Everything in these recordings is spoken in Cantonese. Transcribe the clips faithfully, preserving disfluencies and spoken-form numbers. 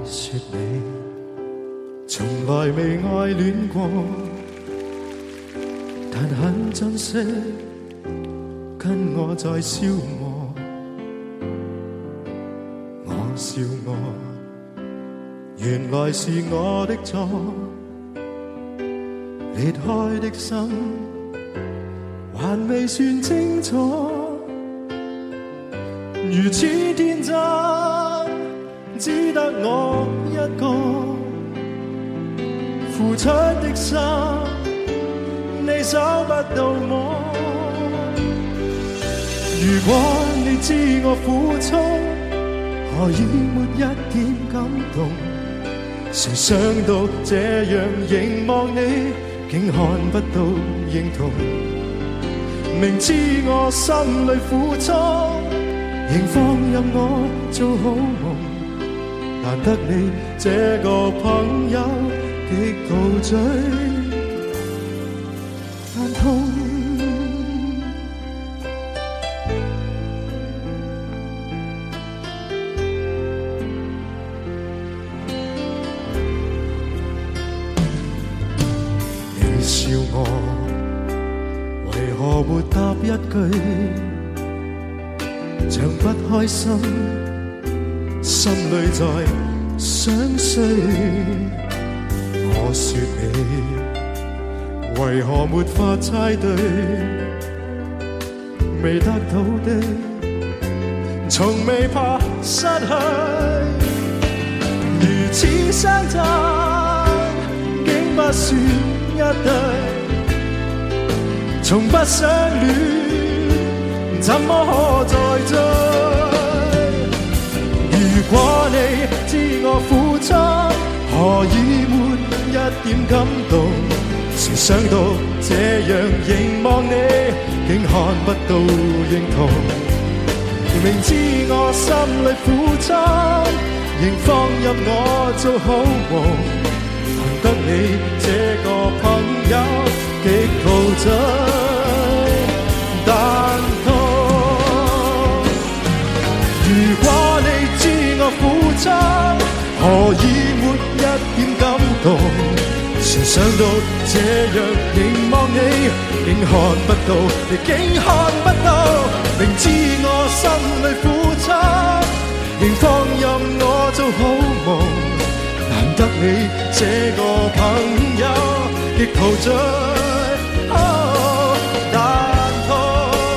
說你從來未愛戀過，但很珍惜跟我在消磨。我笑我原來是我的錯，裂開的心還未算清楚，如此天真只得我一個，付出的心你找不到我。如果你知我苦衷，何以沒一點感動？誰想到這樣凝望你，竟看不到認同。明知我心裏苦衷，仍放任我做好夢。難得你這個朋友極陶醉但痛。你笑我為何沒答一句，像不開心心裏在想睡。我說你為何沒法猜對，未得到的從未怕失去。如此相襯竟不算一對，從不相戀怎麼可再追？如果你知我苦衷，何以沒一點感動？誰想到這樣凝望你，竟看不到認同。明知我心裏苦衷，仍放任我做好夢。難得你這個朋友極陶醉但痛。如果你知我苦衷，何以沒一點感動？誰想到這樣凝望你，竟看不到，你竟看不到。明知我心裏苦衷，仍放任我做好夢。難得你這個朋友極陶醉但痛。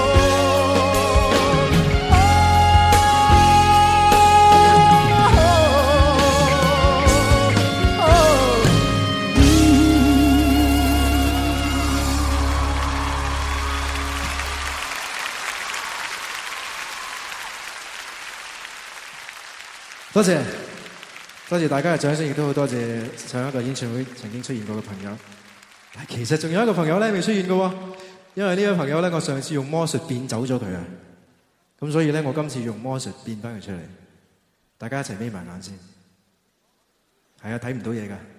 多謝，多謝大家嘅掌聲，亦都好多謝上一個演唱會曾經出現過嘅朋友。但其實仲有一個朋友咧未出現嘅喎，因為呢位朋友咧，我上次用魔術變走咗佢啊，咁所以咧我今次用魔術變翻佢出嚟。大家一齊眯埋眼先，係啊，睇唔到嘢㗎。